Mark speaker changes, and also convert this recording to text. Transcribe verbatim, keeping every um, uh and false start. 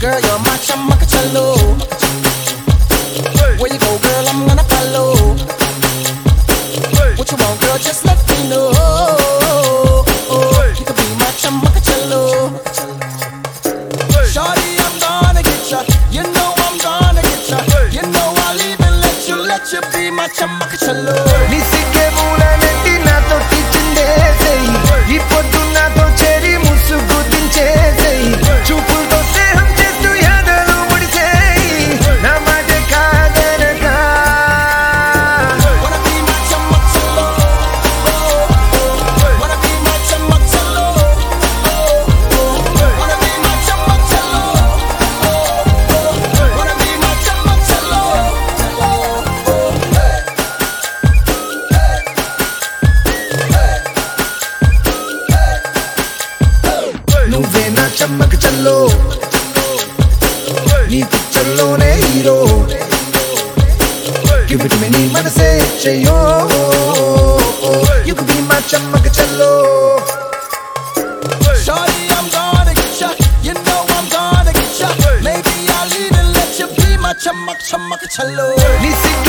Speaker 1: girl, you're my chamakachallo. Where you go, girl, I'm gonna follow. What you want, girl, just let me know. You can be my chamakachallo. Shawty, I'm gonna get ya. You know I'm gonna get ya. You know I'll even let you, let you be my chamakachallo.
Speaker 2: Nisike mula netti na to tichindeseyi. Ippodu na to cheri musugu dincheseyi. Chupulto sneham chestu yadalu mudiseyi. Na mate kadanaka.
Speaker 1: Wanna be my chamakachallo. Wanna be my chamakachallo. Wanna be my chamakachallo. Wanna be my chamakachallo.
Speaker 2: నువ్వే నా చమ్మకచల్లో నీ పిక్చర్లోనే hero Give it to me నీ మనసే చెయ్యో You could be my చమ్మకచల్లో
Speaker 1: Shawty, I'm gonna get ya. You know I'm gonna get ya. Maybe I'll even let you be my chamak chamakachallo.
Speaker 2: నీ సిగ్గు